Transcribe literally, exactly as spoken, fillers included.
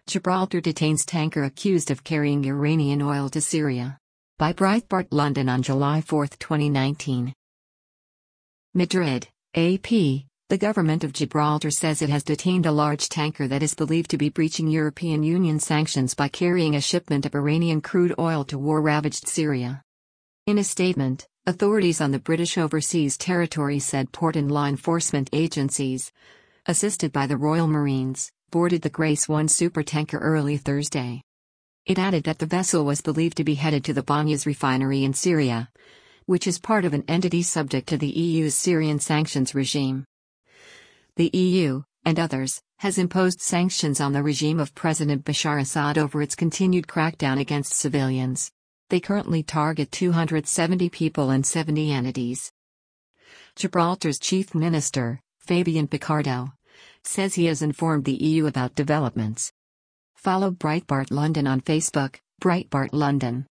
Gibraltar detains tanker accused of carrying Iranian oil to Syria. By Breitbart London on July fourth, twenty nineteen. Madrid, A P. The government of Gibraltar says it has detained a large tanker that is believed to be breaching European Union sanctions by carrying a shipment of Iranian crude oil to war-ravaged Syria. In a statement, authorities on the British overseas territory said port and law enforcement agencies, assisted by the Royal Marines, boarded the Grace one supertanker early Thursday. It added that the vessel was believed to be headed to the Banyas refinery in Syria, which is part of an entity subject to the E U's Syrian sanctions regime. The E U, and others, has imposed sanctions on the regime of President Bashar Assad over its continued crackdown against civilians. They currently target two hundred seventy people and seventy entities. Gibraltar's chief minister, Fabian Picardo, says he has informed the E U about developments. Follow Breitbart London on Facebook, Breitbart London.